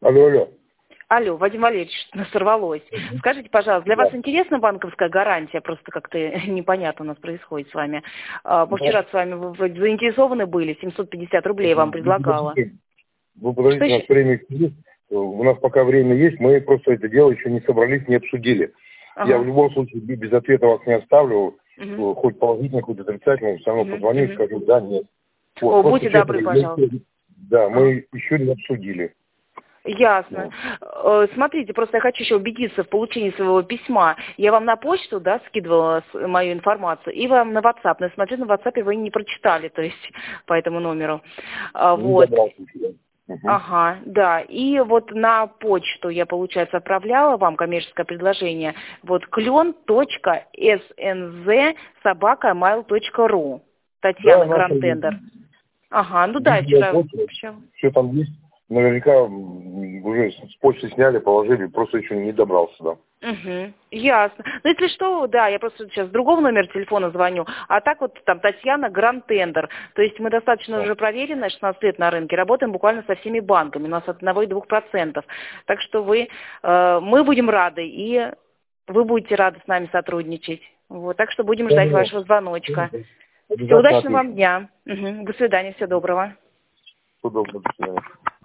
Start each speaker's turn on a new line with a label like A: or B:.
A: Алло, алло.
B: Алло, Вадим Валерьевич, нас сорвалось. Скажите, пожалуйста, для вас
A: Да.
B: интересна банковская гарантия? Просто как-то непонятно у нас происходит с вами. Мы вчера с вами вы заинтересованы были, 750 рублей вам предлагала.
A: Вы подождите, у нас время есть. У нас пока время есть, мы просто это дело еще не собрались, не обсудили.
B: Ага.
A: Я в любом случае без ответа вас не оставлю, хоть положительно, хоть отрицательно, все равно позвоню и скажу, да, нет. Вот,
B: будьте добры, пожалуйста.
A: Да, мы еще не обсудили.
B: Ясно. Смотрите, просто я хочу еще убедиться в получении своего письма. Я вам на почту, да, скидывала мою информацию, и вам на WhatsApp. Но я смотрю, на WhatsApp вы не прочитали, то есть по этому номеру. Вот. Ага, да. И вот на почту я, получается, отправляла вам коммерческое предложение. Вот клен.snz@mail.ru. Татьяна,
A: Да,
B: Грантендер. Ага, ну да, я вчера...
A: Все там есть. Наверняка уже с почты сняли, положили, просто еще не добрался, да.
B: Ясно. Ну, если что, да, я просто сейчас с другого номера телефона звоню, а так вот там Татьяна Грантендер. То есть мы достаточно уже проверены, 16 лет на рынке, работаем буквально со всеми банками, у нас от 1 и 2%. Так что мы будем рады, и вы будете рады с нами сотрудничать. Вот, так что будем ждать вашего звоночка. Все, удачного вам дня. До свидания, всего доброго.
A: Всего доброго, до свидания.